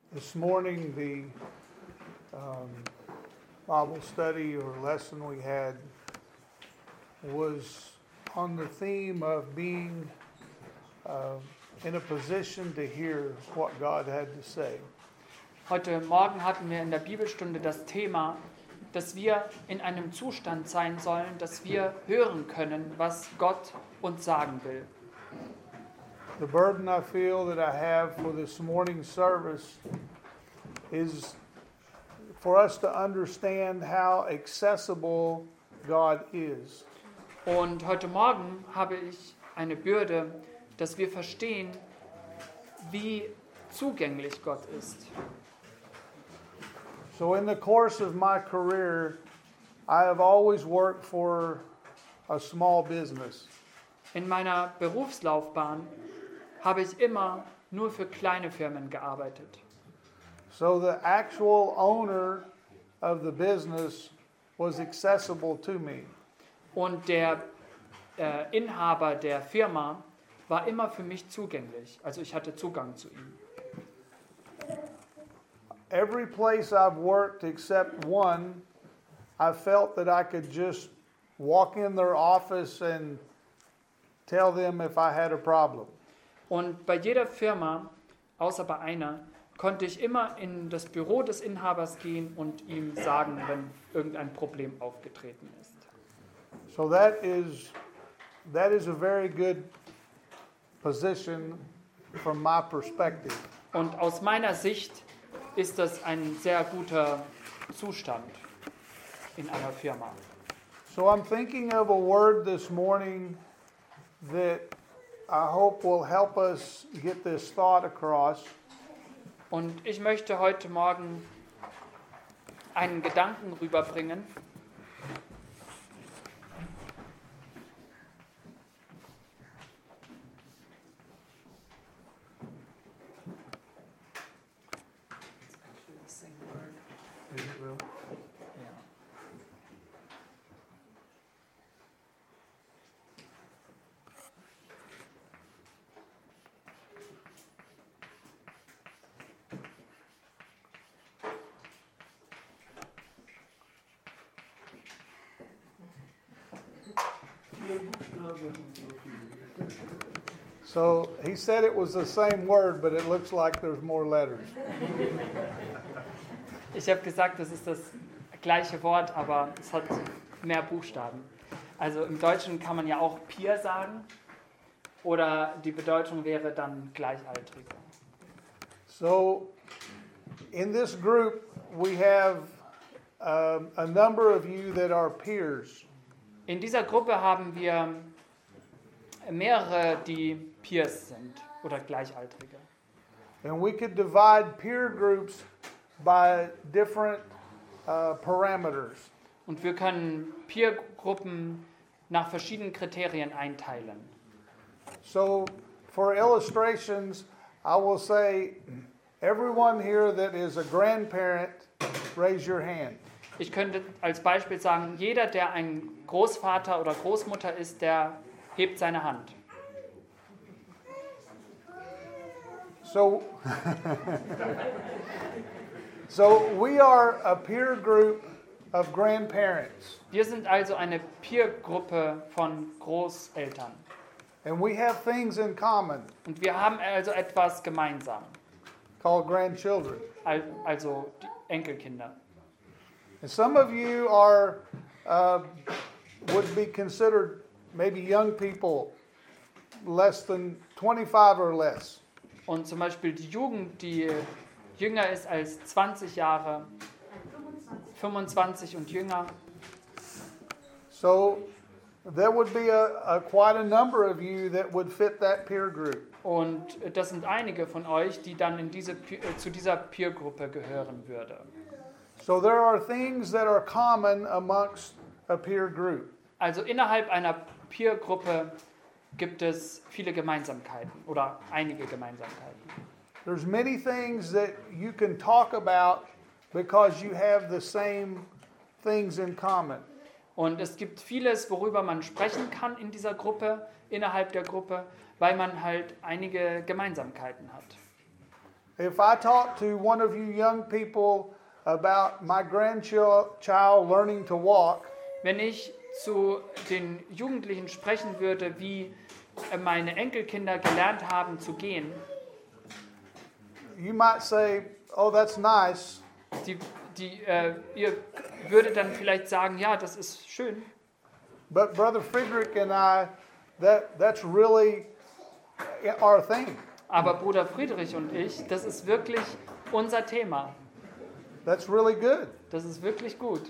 This morning, the Bible study or lesson we had was on the theme of being in a position to hear what God had to say. Heute Morgen hatten wir in der Bibelstunde das Thema, dass wir in einem Zustand sein sollen, dass wir hören können, was Gott uns sagen will. The burden I feel that I have for this morning's service is for us to understand how accessible God is. Und heute Morgen habe ich eine Bürde, dass wir verstehen, wie zugänglich Gott ist. So in the course of my career, I have always worked for a small business. In meiner Berufslaufbahn habe ich immer nur für kleine Firmen gearbeitet. So the actual owner of the business was accessible to me. Und der Inhaber der Firma war immer für mich zugänglich. Also ich hatte Zugang zu ihm. Every place I've worked except one, I felt that I could just walk in their office and tell them if I had a problem. Und bei jeder Firma, außer bei einer, konnte ich immer in das Büro des Inhabers gehen und ihm sagen, wenn irgendein Problem aufgetreten ist. So that is a very good position from my perspective. Und aus meiner Sicht ist das ein sehr guter Zustand in einer Firma. So I'm thinking of a word this morning that I hope will help us get this thought across. Und ich möchte heute Morgen einen Gedanken rüberbringen. So he said it was the same word, but it looks like there's more letters. Ich habe gesagt, das ist das gleiche Wort, aber es hat mehr Buchstaben. Also im Deutschen kann man ja auch Peer sagen oder die Bedeutung wäre dann Gleichaltrige. So in this group we have a number of you that are peers. In dieser Gruppe haben wir mehrere, die Peers sind oder Gleichaltrige. And we could divide peer groups by different parameters. Und wir können Peergruppen nach verschiedenen Kriterien einteilen. So for illustrations, I will say everyone here that is a grandparent, raise your hand. Ich könnte als Beispiel sagen, jeder, der ein Großvater oder Großmutter ist, der hebt seine Hand. So, so we are a peer group of grandparents. Wir sind also eine Peergruppe von Großeltern. And we have things in common Und wir haben also etwas gemeinsam, called grandchildren. also die Enkelkinder. And some of you are would be considered maybe young people, less than 25 or less. Und zum Beispiel die Jugend, die jünger ist als 20 Jahre, 25 und jünger. So there would be quite a number of you that would fit that peer group. Und das sind einige von euch, die dann in zu dieser Peergruppe gehören würde. So there are things that are common amongst a peer group. Also innerhalb einer Peergruppe gibt es viele Gemeinsamkeiten oder einige Gemeinsamkeiten. There's many things that you can talk about because you have the same things in common. Und es gibt vieles, worüber man sprechen kann in dieser Gruppe, innerhalb der Gruppe, weil man halt einige Gemeinsamkeiten hat. If I talk to one of you young people about my grandchild learning to walk, Wenn ich zu den Jugendlichen sprechen würde, wie meine Enkelkinder gelernt haben zu gehen, you might say, "Oh, that's nice." ihr würdet dann vielleicht sagen, ja, das ist schön. But Brother Friedrich and I, that's really our thing. Aber Bruder Friedrich und ich, das ist wirklich unser Thema. That's really good. Das ist wirklich gut.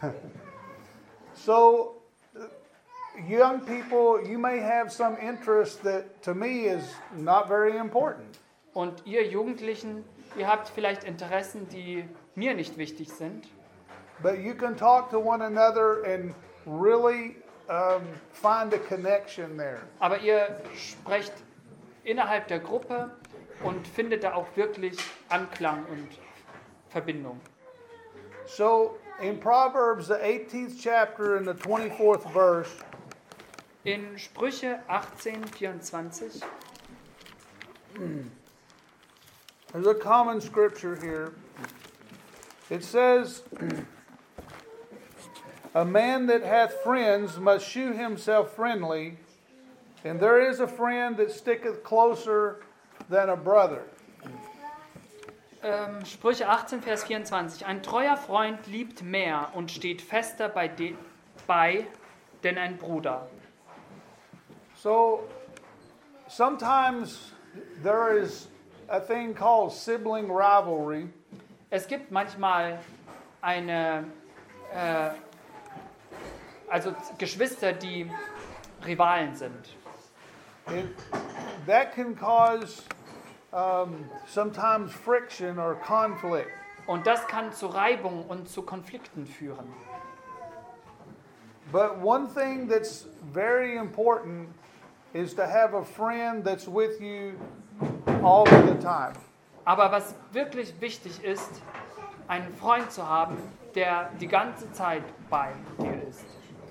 So, young people, you may have some interest that to me is not very important. Und ihr Jugendlichen, ihr habt vielleicht Interessen, die mir nicht wichtig sind. But you can talk to one another and really find a connection there. Aber ihr sprecht innerhalb der Gruppe und findet da auch wirklich Anklang und Verbindung. So in Proverbs, the 18th chapter and the 24th verse, In Sprüche 18,24 there's a common scripture here. It says, "A man that hath friends must shew himself friendly, and there is a friend that sticketh closer than a brother." Sprüche 18, Vers 24. Ein treuer Freund liebt mehr und steht fester bei, denn ein Bruder. So sometimes there is a thing called sibling rivalry. Es gibt manchmal also Geschwister, die Rivalen sind. That can cause sometimes friction or conflict. Und das kann zu Reibung und zu Konflikten führen. But one thing that's very important is to have a friend that's with you all of the time. Aber was wirklich wichtig ist, einen Freund zu haben, der die ganze Zeit bei dir ist.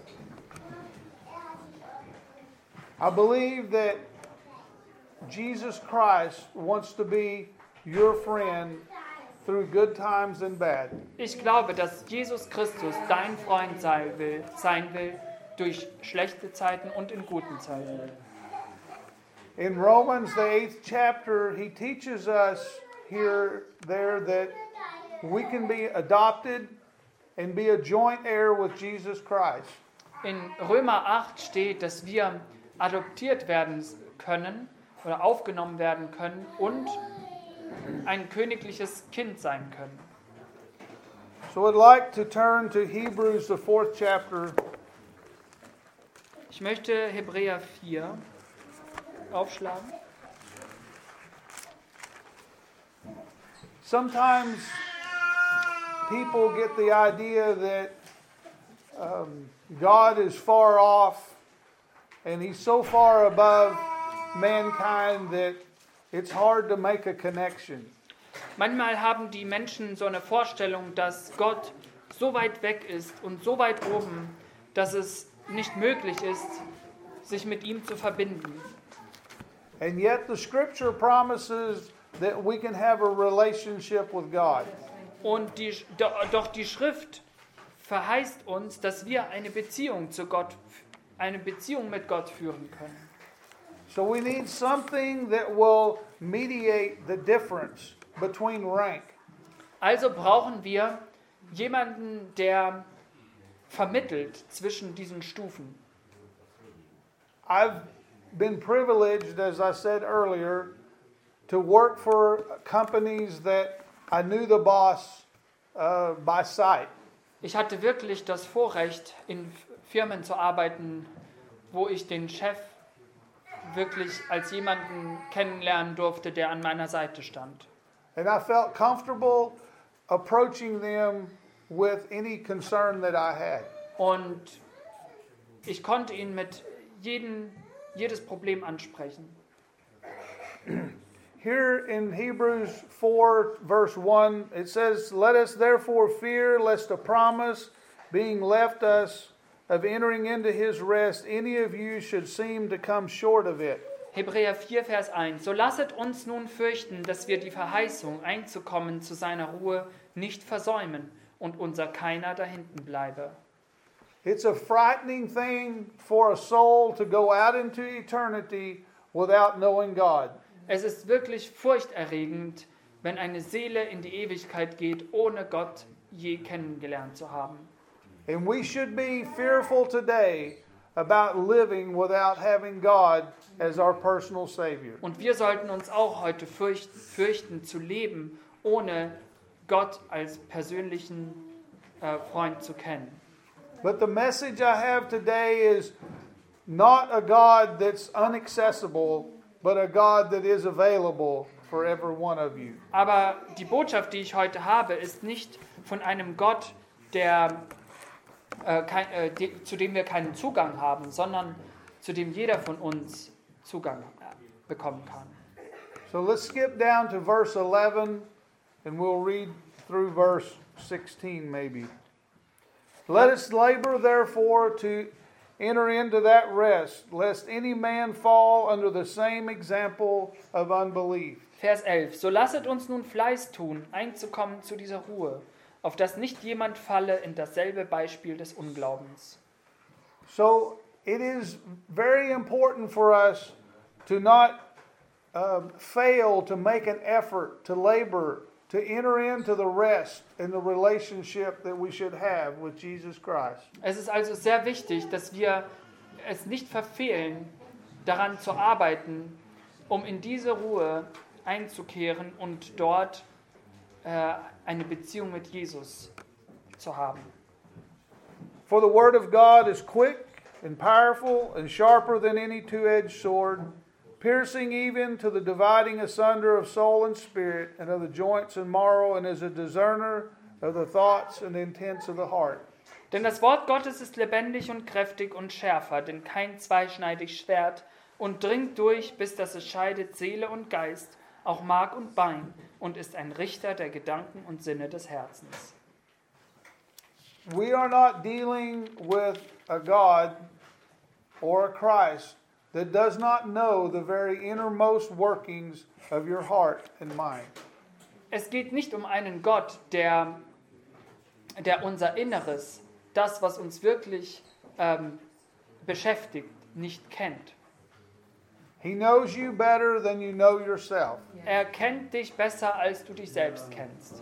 I believe that Jesus Christ wants to be your friend through good times and bad. Ich glaube, dass Jesus Christus dein Freund sein will durch schlechte Zeiten und in guten Zeiten. In Romans, the 8th chapter, he teaches us there that we can be adopted and be a joint heir with Jesus Christ. In Römer 8 steht, dass wir adoptiert werden können oder aufgenommen werden können und ein königliches Kind sein können. So I'd like to turn to Hebrews, the 4th chapter. Ich möchte Hebräer 4 aufschlagen. Sometimes people get the idea that God is far off and he's so far above mankind that it's hard to make a connection. Manchmal haben die Menschen so eine Vorstellung, dass Gott so weit weg ist und so weit oben, dass es nicht möglich ist, sich mit ihm zu verbinden. And yet the scripture promises that we can have a relationship with God. Und doch die Schrift verheißt uns, dass wir eine Beziehung mit Gott führen können. So we need something that will mediate the difference between rank. Also brauchen wir jemanden, der vermittelt zwischen diesen Stufen. I've been privileged, as I said earlier, to work for companies that I knew the boss by sight. Ich hatte wirklich das Vorrecht, in Firmen zu arbeiten, wo ich den Chef wirklich als jemanden kennenlernen durfte, der an meiner Seite stand. And I felt comfortable approaching them with any concern that I had. Und ich konnte ihn mit jedes Problem ansprechen. Here in Hebrews 4, verse 1, it says, "Let us therefore fear, lest a promise being left us of entering into his rest, any of you should seem to come short of it." Hebräer 4, Vers 1. So lasset uns nun fürchten, dass wir die Verheißung, einzukommen zu seiner Ruhe, nicht versäumen und unser keiner dahinten bleibe. It's a frightening thing for a soul to go out into eternity without knowing God. Es ist wirklich furchterregend, wenn eine Seele in die Ewigkeit geht, ohne Gott je kennengelernt zu haben. And we should be fearful today about living without having God as our personal Savior. Und wir sollten uns auch heute fürchten zu leben, ohne Gott als persönlichen Freund zu kennen. But the message I have today is not a God that's inaccessible, but a God that is available for every one of you. Aber die Botschaft, die ich heute habe, ist nicht von einem Gott, zu dem wir keinen Zugang haben, sondern zu dem jeder von uns Zugang bekommen kann. So let's skip down to verse 11 and we'll read through verse 16 maybe. Let us labor therefore to enter into that rest, lest any man fall under the same example of unbelief. Vers 11. So lasset uns nun Fleiß tun, einzukommen zu dieser Ruhe, auf dass nicht jemand falle in dasselbe Beispiel des Unglaubens. So it is very important for us to not fail to make an effort to labor to enter into the rest in the relationship that we should have with Jesus Christ. Es ist also sehr wichtig, dass wir es nicht verfehlen, daran zu arbeiten, um in diese Ruhe einzukehren und dort eine Beziehung mit Jesus zu haben. For the word of God is quick and powerful and sharper than any two-edged sword, piercing even to the dividing asunder of soul and spirit, and of the joints and marrow, and is a discerner of the thoughts and intents of the heart. Denn das Wort Gottes ist lebendig und kräftig und schärfer, denn kein zweischneidig Schwert, und dringt durch, bis dass es scheidet Seele und Geist, auch Mark und Bein, und ist ein Richter der Gedanken und Sinne des Herzens. We are not dealing with a God or a Christ that does not know the very innermost workings of your heart and mind. Es geht nicht um einen Gott, der unser Inneres, das, was uns wirklich beschäftigt, nicht kennt. He knows you better than you know yourself. Er kennt dich besser, als du dich selbst kennst.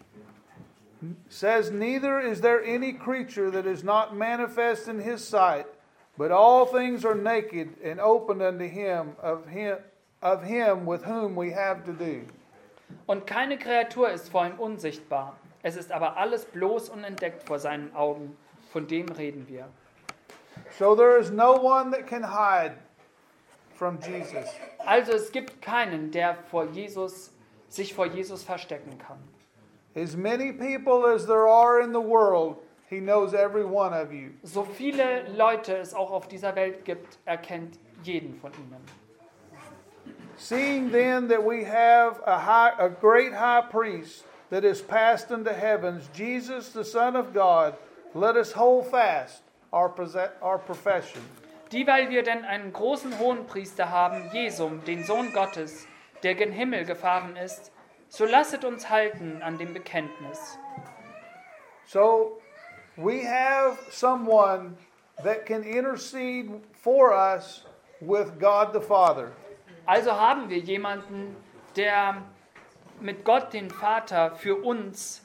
Says, neither is there any creature that is not manifest in his sight, but all things are naked and open unto him of him with whom we have to do. Und keine Kreatur ist vor ihm unsichtbar. Es ist aber alles bloß und entdeckt vor seinen Augen. Von dem reden wir. So there is no one that can hide from Jesus. Also es gibt keinen, der sich vor Jesus verstecken kann. As many people as there are in the world, he knows every one of you. So viele Leute es auch auf dieser Welt gibt, er kennt jeden von ihnen. Seeing then that we have a great high priest that is passed into heavens, Jesus the Son of God, let us hold fast our profession. Dieweil wir denn einen großen Hohenpriester haben, Jesum, den Sohn Gottes, der gen Himmel gefahren ist, so lasset uns halten an dem Bekenntnis. So we have someone that can intercede for us with God the Father. Also haben wir jemanden, der mit Gott, den Vater, für uns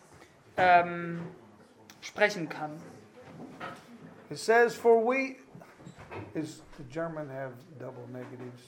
sprechen kann. It says, for we... Does the German have double negatives?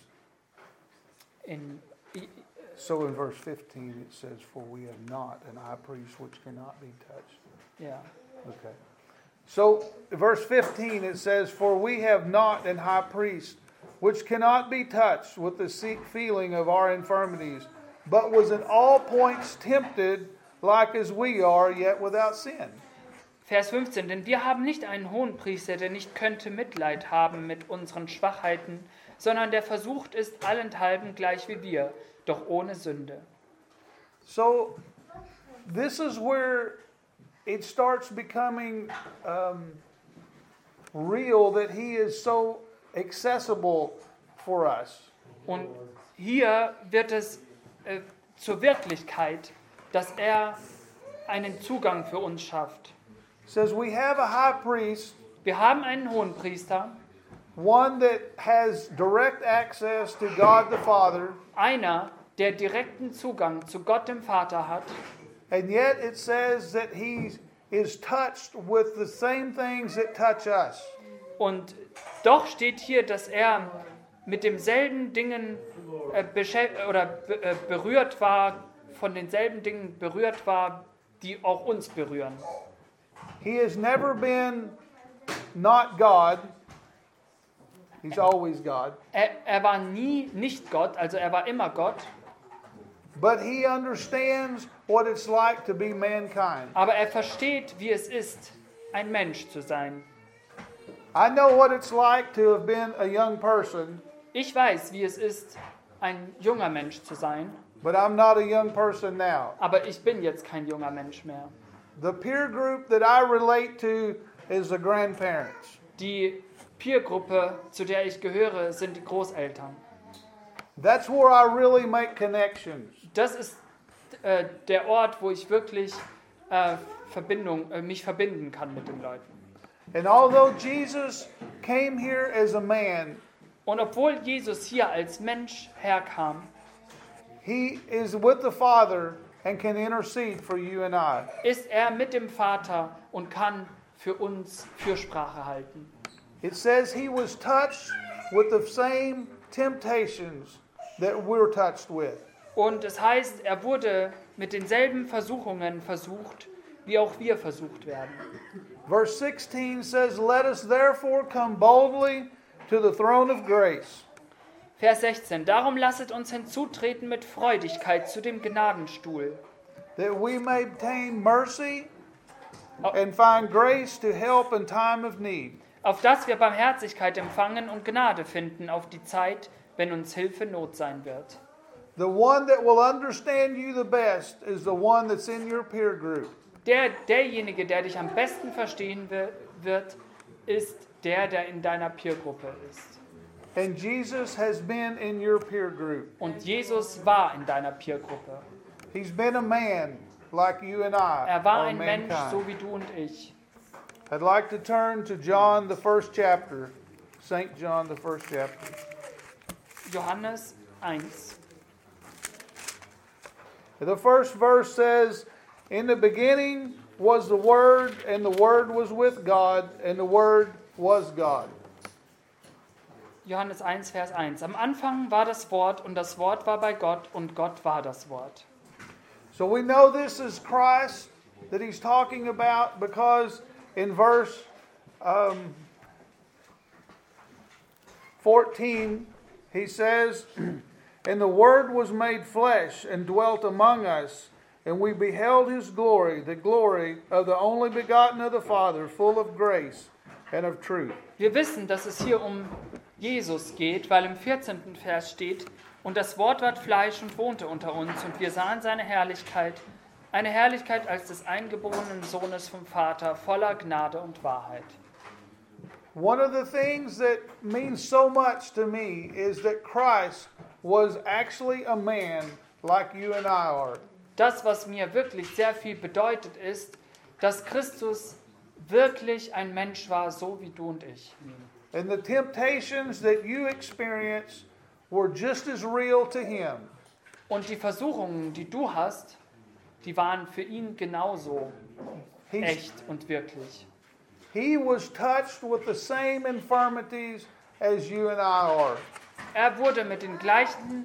So in verse 15 it says, for we have not an high priest which cannot be touched. Ja. Okay. So verse 15 it says, for we have not an high priest which cannot be touched with the feeling of our infirmities, but was in all points tempted like as we are, yet without sin. Vers 15, denn wir haben nicht einen Hohenpriester, der nicht könnte Mitleid haben mit unseren Schwachheiten, sondern der versucht ist allenthalben gleich wie wir, doch ohne Sünde. So this is where it starts becoming real that he is so accessible for us. Und hier wird es zur Wirklichkeit, dass er einen Zugang für uns schafft. It says we have a high priest, Wir haben einen Hohenpriester, one that has direct access to God the Father, einer, der direkten Zugang zu Gott dem Vater hat. and yet it says that he is touched with the same things that touch us. Und doch steht hier, dass er mit demselben Dingen berührt war, von denselben Dingen berührt war, die auch uns berühren. He has never been not God. He's always God. Er war nie nicht Gott, also er war immer Gott, But he understands what it's like to be mankind. aber er versteht, wie es ist, ein Mensch zu sein. I know what it's like to have been a young person, Ich weiß, wie es ist, ein junger Mensch zu sein, but I'm not a young person now. aber ich bin jetzt kein junger Mensch mehr. The peer group that I relate to is the grandparents. Die Peergruppe, zu der ich gehöre, sind die Großeltern. That's where I really make connections. Das ist der Ort, wo ich wirklich mich verbinden kann mit den Leuten. And although Jesus came here as a man, Und obwohl Jesus hier als Mensch herkam, he is with the Father and can intercede for you and I. ist er mit dem Vater und kann für uns Fürsprache halten. It says he was touched with the same temptations that we're touched with. Und es heißt, er wurde mit denselben Versuchungen versucht, wie auch wir versucht werden. Verse 16 says, "Let us therefore come boldly to the throne of grace, Vers 16. Darum lasset uns hinzutreten mit Freudigkeit zu dem Gnadenstuhl, that we may obtain mercy and find grace to help in time of need." auf dass wir Barmherzigkeit empfangen und Gnade finden auf die Zeit, wenn uns Hilfe Not sein wird. The one that will understand you the best is the one that's in your peer group. Derjenige, der dich am besten verstehen wird, ist der in deiner Peergruppe ist. And Jesus has been in your peer group. Und Jesus war in deiner Peergruppe. He's been a man like you and I. Er war or ein Mensch, mankind. so wie du und ich. I'd like to turn to John, the first chapter. St. John, the first chapter. Johannes 1. The first verse says, "In the beginning was the Word, and the Word was with God, and the Word was God." Johannes 1, Vers 1. Am Anfang war das Wort und das Wort war bei Gott und Gott war das Wort. So we know this is Christ that he's talking about because in verse 14 he says, "And the Word was made flesh and dwelt among us, and we beheld his glory, the glory of the only begotten of the Father, full of grace and of truth." Wir wissen, dass es hier um Jesus geht, weil im 14. Vers steht, und das Wort ward Fleisch und wohnte unter uns, und wir sahen seine Herrlichkeit, eine Herrlichkeit als des eingeborenen Sohnes vom Vater, voller Gnade und Wahrheit. One of the things that means so much to me is that Christ was actually a man like you and I are. Das, was mir wirklich sehr viel bedeutet, ist, dass Christus wirklich ein Mensch war, so wie du und ich. And the temptations that you experience were just as real to him. Und die Versuchungen, die du hast, die waren für ihn genauso echt und wirklich. He was touched with the same infirmities as you and I are. Er wurde mit den gleichen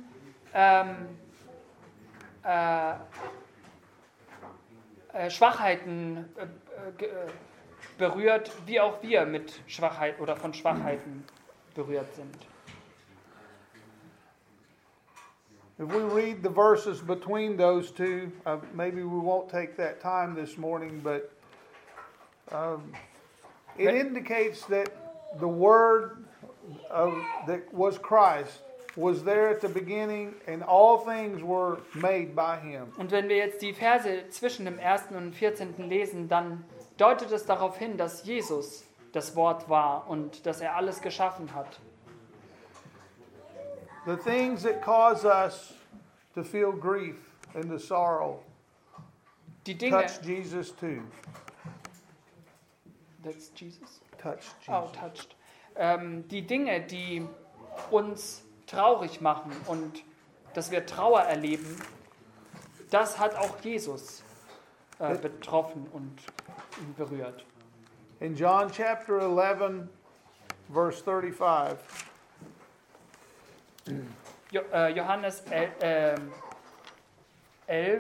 Schwachheiten berührt, wie auch wir mit Schwachheit oder von Schwachheiten berührt sind. If we read the verses between those two, maybe we won't take that time this morning, but it indicates that the Word that was Christ was there at the beginning, and all things were made by him. Und wenn wir jetzt die Verse zwischen dem 1. und dem 14. lesen, dann deutet es darauf hin, dass Jesus das Wort war und dass er alles geschaffen hat. the things that cause us to feel grief and the sorrow Die Dinge, touch Jesus too. that's Jesus? Touch Oh, Jesus. touched. Die Dinge, die uns traurig machen und dass wir Trauer erleben, das hat auch Jesus betroffen und ihn berührt. In John chapter 11, verse 35, Johannes 11,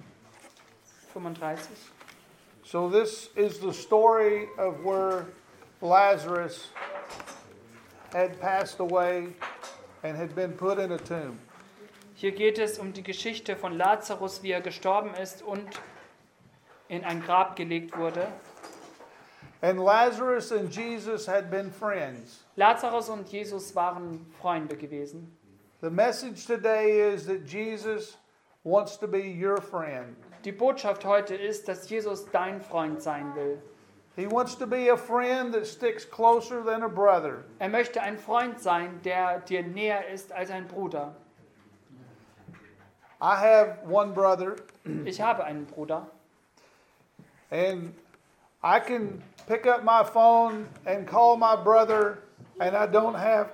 35. so this is the story of where Lazarus had passed away and had been put in a tomb. Hier geht es um die Geschichte von Lazarus, wie er gestorben ist und in ein Grab gelegt wurde. And Lazarus and Jesus had been friends. Lazarus und Jesus waren Freunde gewesen. The message today is that Jesus wants to be your friend. Die Botschaft heute ist, dass Jesus dein Freund sein will. He wants to be a friend that sticks closer than a brother. Er möchte ein Freund sein, der dir näher ist als ein Bruder. I have one brother, Ich habe einen Bruder and I can pick up my phone and call my brother, and I don't have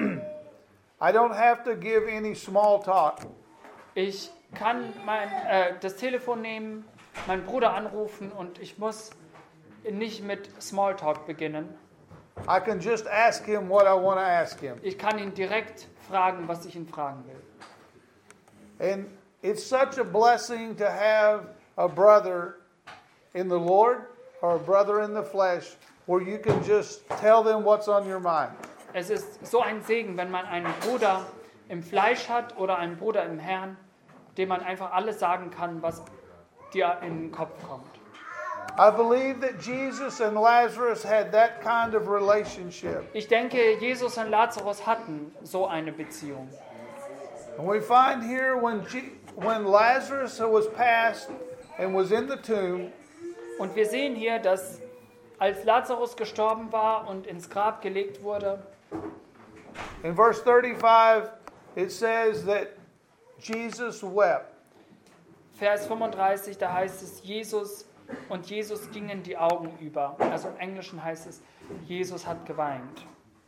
to give any small talk. Ich kann das Telefon nehmen, meinen Bruder anrufen und ich muss nicht mit Smalltalk beginnen. I can just ask him what I want to ask him. Ich kann ihn direkt fragen, was ich ihn fragen will. And it's such a blessing to have a brother in the Lord or a brother in the flesh where you can just tell them what's on your mind. Es ist so ein Segen, wenn man einen Bruder im Fleisch hat oder einen Bruder im Herrn, dem man einfach alles sagen kann, was dir in den Kopf kommt. I believe that Jesus and Lazarus had that kind of relationship. Ich denke, Jesus und Lazarus hatten so eine Beziehung. And we find here when Lazarus was passed and was in the tomb, Und wir sehen hier, dass als Lazarus gestorben war und ins Grab gelegt wurde, in verse 35 it says that Jesus wept. Vers 35, da heißt es, Jesus gingen die Augen über. Also im Englischen heißt es, Jesus hat geweint.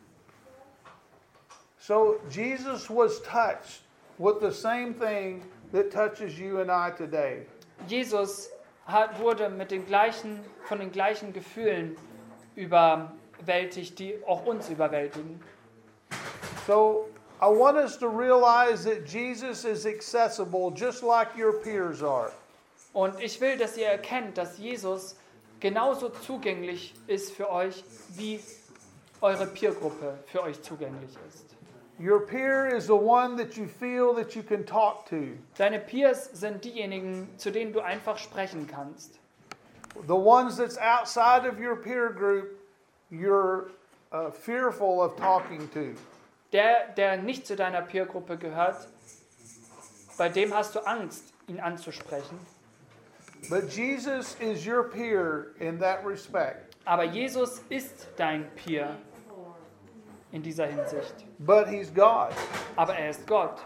So Jesus was touched with the same thing that touches you and I today. Jesus wurde von den gleichen Gefühlen überwältigt, die auch uns überwältigen. So I want us to realize that Jesus is accessible just like your peers are. Und ich will, dass ihr erkennt, dass Jesus genauso zugänglich ist für euch, wie eure Peergruppe für euch zugänglich ist. Your peer is the one that you feel that you can talk to. Deine Peers sind diejenigen, zu denen du einfach sprechen kannst. The ones that's outside of your peer group, you're fearful of talking to. Der nicht zu deiner Peergruppe gehört, bei dem hast du Angst, ihn anzusprechen. But Jesus is your peer in that respect. Aber Jesus ist dein Peer in dieser Hinsicht. But he's God. Aber er ist Gott.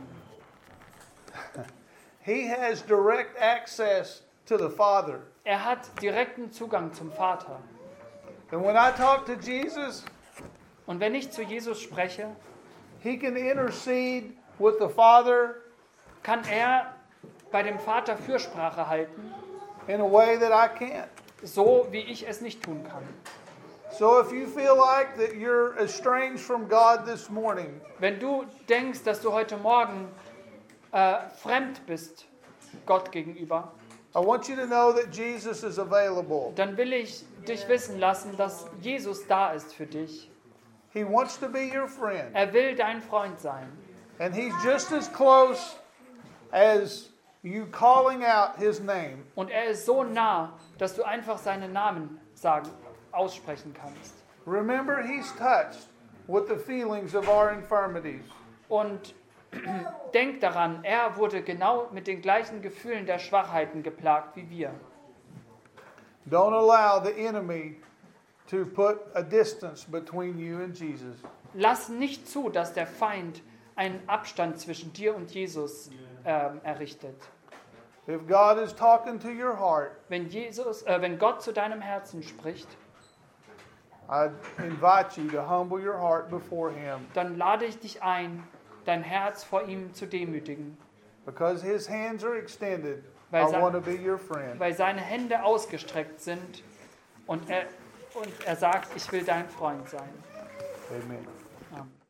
He has direct access to the Father. Er hat direkten Zugang zum Vater. And when I talk to Jesus, Und wenn ich zu Jesus spreche, he can intercede with the Father kann er bei dem Vater Fürsprache halten, in a way that I can't. so wie ich es nicht tun kann. So if you feel like that you're estranged from God this morning, Wenn du denkst, dass du heute Morgen fremd bist Gott gegenüber, I want you to know that Jesus is available. dann will ich dich wissen lassen, dass Jesus da ist für dich. He wants to be your friend. Er will dein Freund sein. And he's just as close as you calling out his name. Und er ist so nah, dass du einfach seinen Namen aussprechen kannst. Remember, he's touched with the feelings of our infirmities. Und denk daran, er wurde genau mit den gleichen Gefühlen der Schwachheiten geplagt wie wir. Don't allow the enemy to put a distance between you and Jesus. Lass nicht zu, dass der Feind einen Abstand zwischen dir und Jesus errichtet. If God is talking to your heart, Wenn Gott zu deinem Herzen spricht, I invite you to humble your heart before Him, dann lade ich dich ein, dein Herz vor ihm zu demütigen, because His hands are extended. I Weil want to be your friend. weil seine Hände ausgestreckt sind und er sagt, ich will dein Freund sein. Amen. Amen.